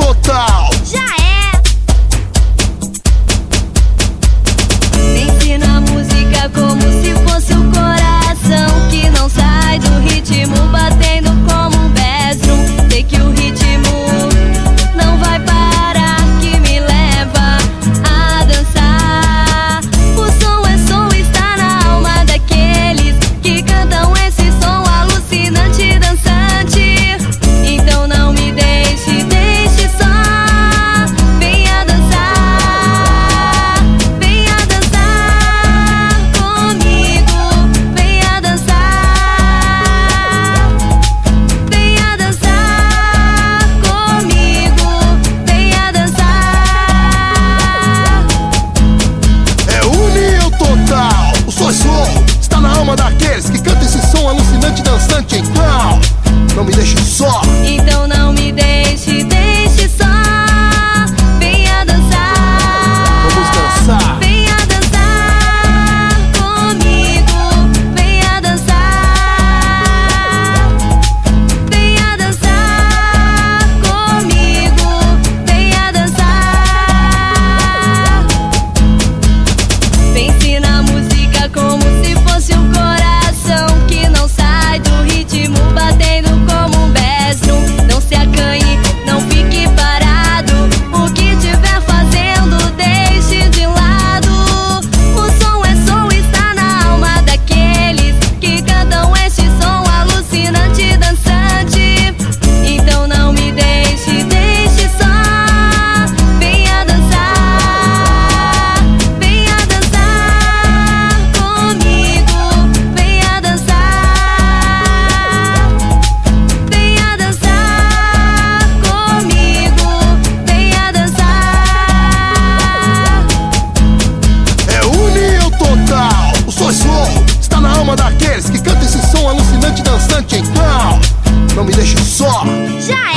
total. Já é. Pense na música como se fosse o coração que não sai do ritmo, batendo como um bedroom. Sei que o ritmo não vai parar, que me leva a dançar. O som está na alma daqueles que cantam esse som alucinante, dançante. Então não me deixe, deixe só. Venha dançar, venha dançar comigo. Venha dançar, venha dançar comigo. Venha dançar. É união total. O som está na alma daqueles que cantam esse som alucinante, dançante. Então não me deixe só. Então não me deixe, deixe só. Venha dançar, Vamos dançar. venha dançar comigo. Venha dançar, venha dançar comigo. Venha dançar. Pense na música como se fosse um coração que não sai do ritmo, batendo como um bedroom. Não se acanhe, não fique parado. O que tiver fazendo, deixe de lado. O som está na alma daqueles que cantam este som alucinante, dançante. Então não me deixe, deixe só. Venha dançar, venha dançar comigo. Venha dançar, venha dançar comigo. Venha dançar. É união total. O som está na alma daqueles que cantam esse som alucinante, dançante. Então não me deixe só. Já